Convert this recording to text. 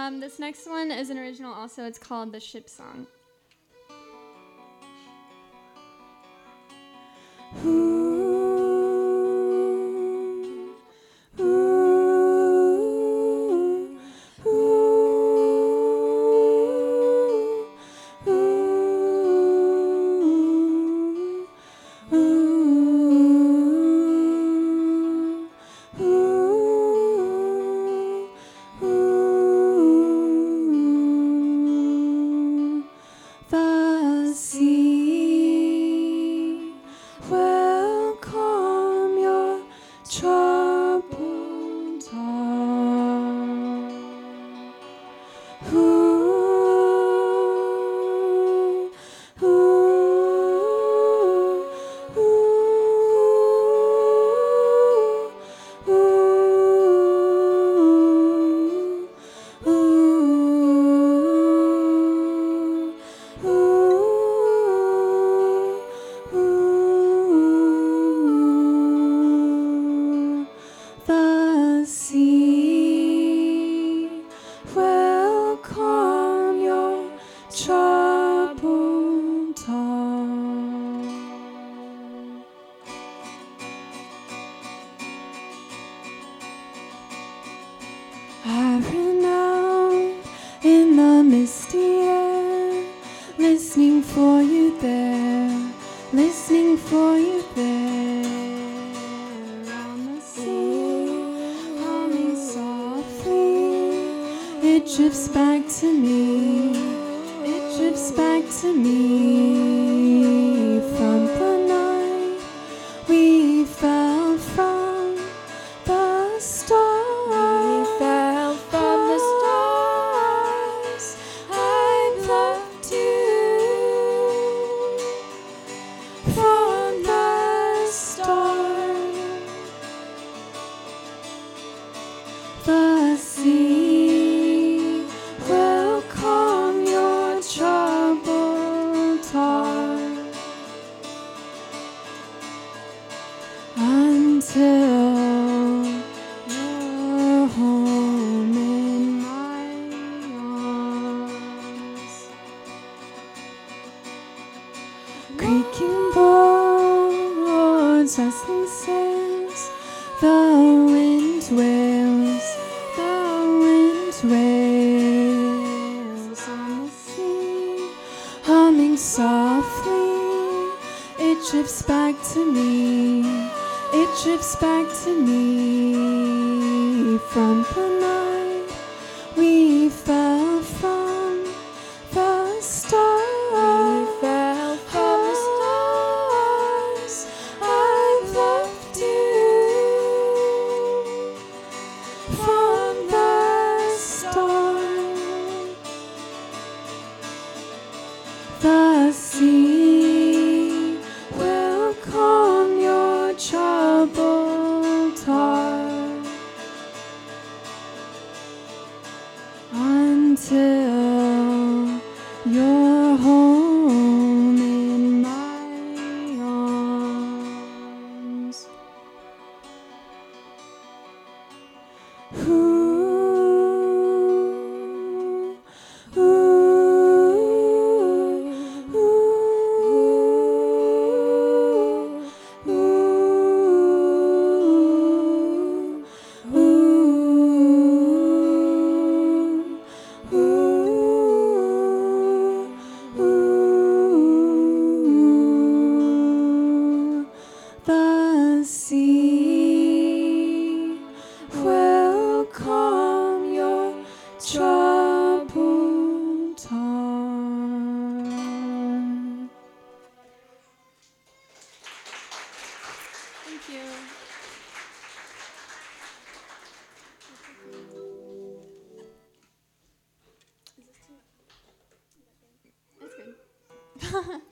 This next one is an original also. It's called The Ship Song. The sea will calm your troubled heart. The sea will calm your troubled heart. I've been out in the misty air, listening for you there, listening for you there. On the sea, humming softly, it drifts back to me, it drifts back to me from the night we fell from the stars. We fell from the stars. I loved you from the start. The sea will calm your troubled heart until you're home in my arms. Creaking boards, rustling sails, the wind wails, the wind wails on the sea, humming softly, it drifts back to me, it drifts back to me from the night we fell from the stars. We fell from the stars. I loved you from the start. The sea will calm your troubled heart until you're home in my arms. The sea will calm your troubled heart. Thank you. Is this too? That's good.